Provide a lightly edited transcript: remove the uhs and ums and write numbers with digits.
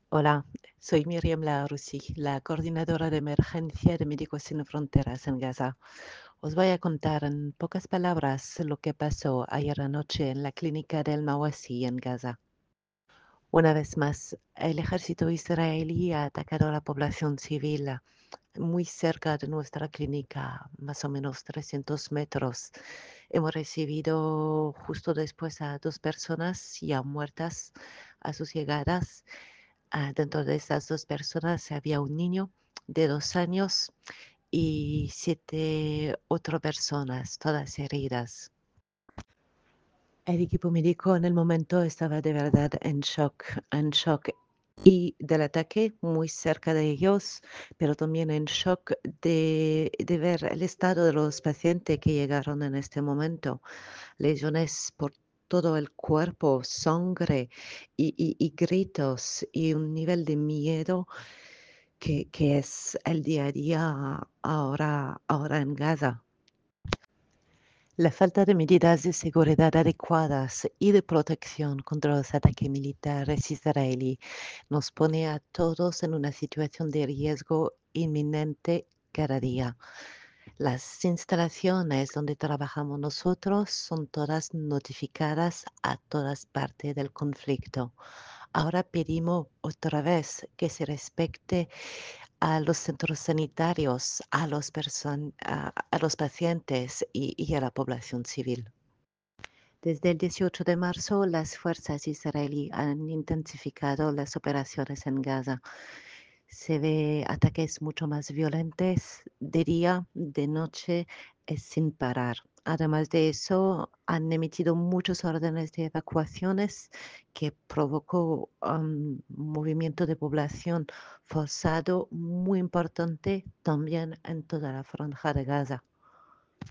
Hola, soy Miriam Larouci, la coordinadora de emergencia de Médicos Sin Fronteras en Gaza. Os voy a contar en pocas palabras lo que pasó ayer anoche en la clínica del Mawasi en Gaza. Una vez más, el ejército israelí ha atacado a la población civil muy cerca de nuestra clínica, más o menos 300 metros. Hemos recibido justo después a dos personas ya muertas a sus llegadas. Dentro de estas dos personas había un niño de 2 años y 7 otras personas, todas heridas. El equipo médico en el momento estaba de verdad en shock y del ataque muy cerca de ellos, pero también en shock de ver el estado de los pacientes que llegaron en este momento. Lesiones por todo el cuerpo, sangre y gritos y un nivel de miedo que es el día a día ahora en Gaza. La falta de medidas de seguridad adecuadas y de protección contra los ataques militares israelí nos pone a todos en una situación de riesgo inminente cada día. Las instalaciones donde trabajamos nosotros son todas notificadas a todas partes del conflicto. Ahora pedimos otra vez que se respete a los centros sanitarios, a los pacientes y a la población civil. Desde el 18 de marzo, las fuerzas israelíes han intensificado las operaciones en Gaza. Se ve ataques mucho más violentos de día, de noche, sin parar. Además de eso, han emitido muchas órdenes de evacuaciones que provocó movimiento de población forzado muy importante también en toda la franja de Gaza.